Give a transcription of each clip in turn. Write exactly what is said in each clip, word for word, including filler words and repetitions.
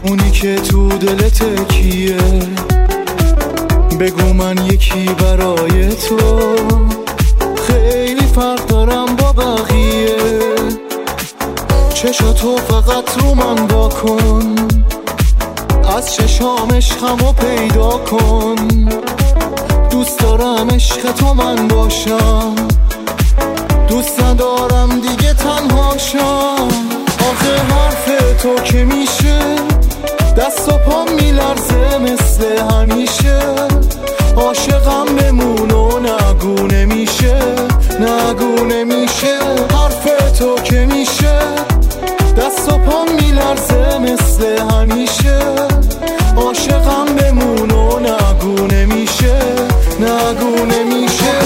اونی که تو دلت کیه؟ بگو من یکی برای تو. خیلی فرق دارم با بقیه، چشاتو فقط رو من با کن، از چشام عشقمو پیدا کن. دوست دارم عشق تو من باشم، دوست ندارم دیگه تنها شم. آخه حرف تو که میشه دست و پام میلرزه مثل همیشه. عاشقم بمون و نگو نمیشه، نگو نمیشه. حرف تو که میشه دست و پام میلرزه مثل همیشه. عاشقم بمون و نگو نمیشه، نگو نمیشه.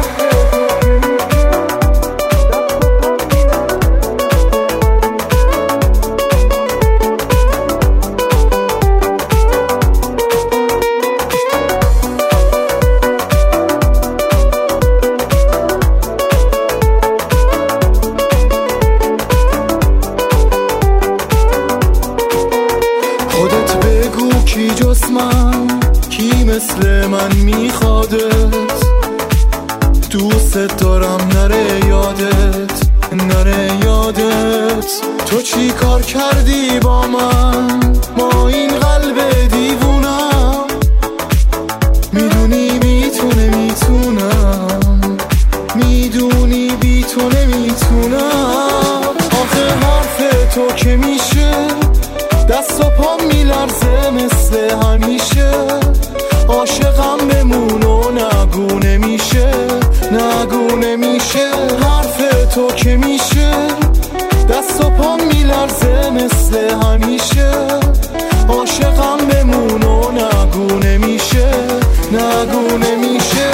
خودت بگو کی جز من، کی مثل من میخوادت؟ دوست دارم نره یادت، نره یادت. تو چی کار کردی با من، ما این قلب دیوونم؟ میدونی بی تو نمیتونم، میدونی بی تو نمیتونم. آخه حرف تو که میشه دست و پام میلرزه مثل همیشه. عاشقم بمون و نگو نمیشه، نگو نمیشه. حرف تو که میشه دست و پام میلرزه مثل همیشه. عاشقم بمون و نگو نمیشه، نگو نمیشه.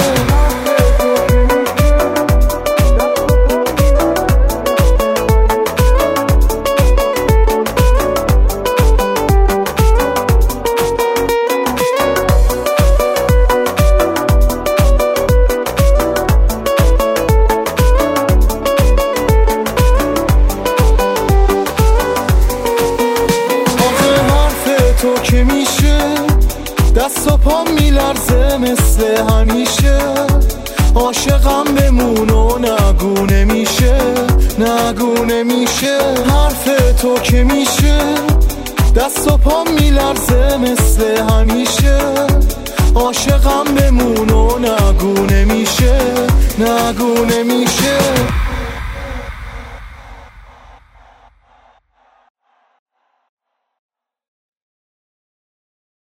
تو که میشه دست و پام میلرزه مثل همیشه. عاشقم بمون و نگو نمیشه، نگو نمیشه. حرف تو که میشه دست و پام میلرزه مثل همیشه. عاشقم بمون و نگو نمیشه، نگو نمیشه.